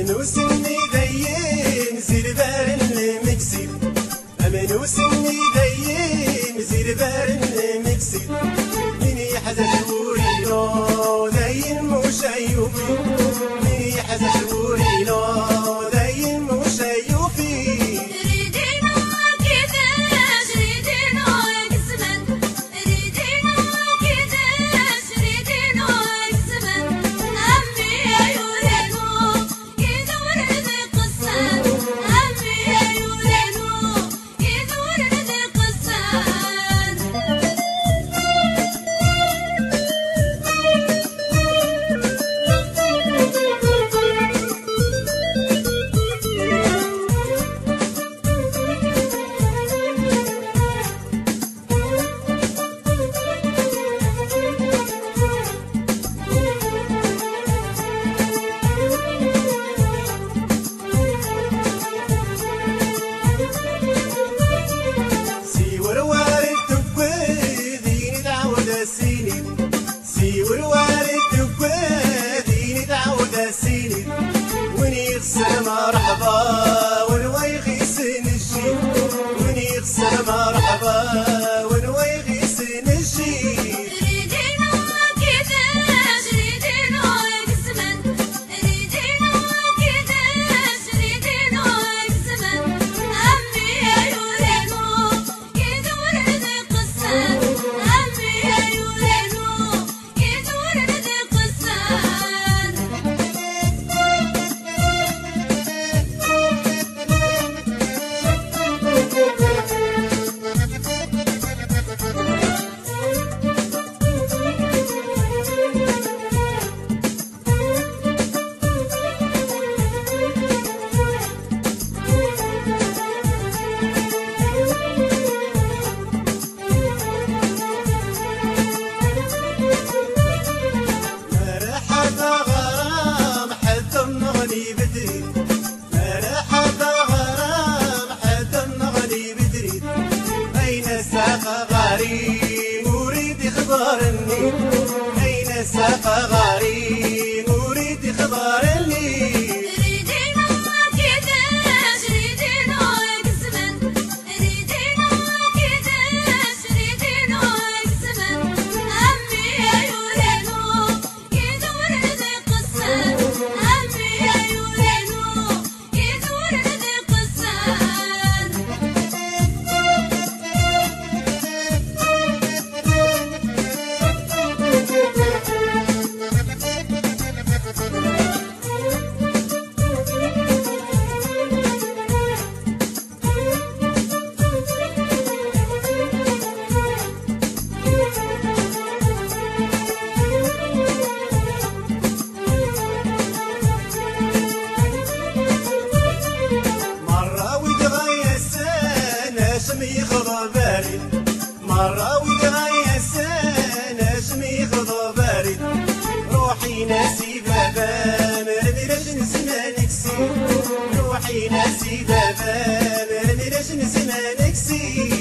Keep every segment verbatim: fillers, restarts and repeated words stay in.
وسني دايم زير بارن المكسير أمن وسني دايم زير بارن المكسير من يحزن شورينو دايم مش أيوبي من يحزن شورينو دايم مش أيوبي سيور وارد واديني تعود سيني وني يخسر مرحبا ونوي يغيسن الشي وني يخسر مرحبا ونوي يغيسن الشي أريد إخبارني أين ساق غاري أريد إخبارني نجمي خضر بارد مرة ويا السنة نجمي خضر بارد روحي ناسي بابا مرمي رجل زمانك سي روحي ناسي بابا مرمي رجل زمانك سي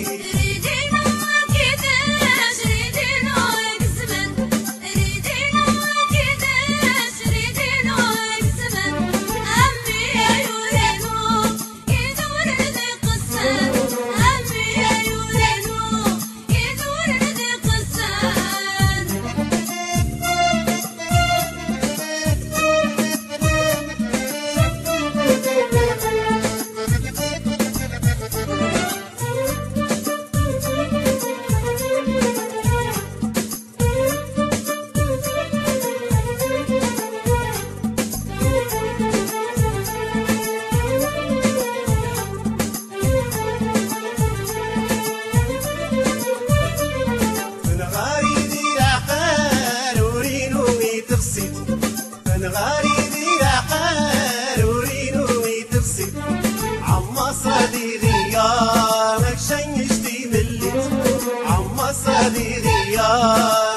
غاريدي عقار ورينو يتغسل عما صادي غيار مكشن يشتي ملت عما صادي غيار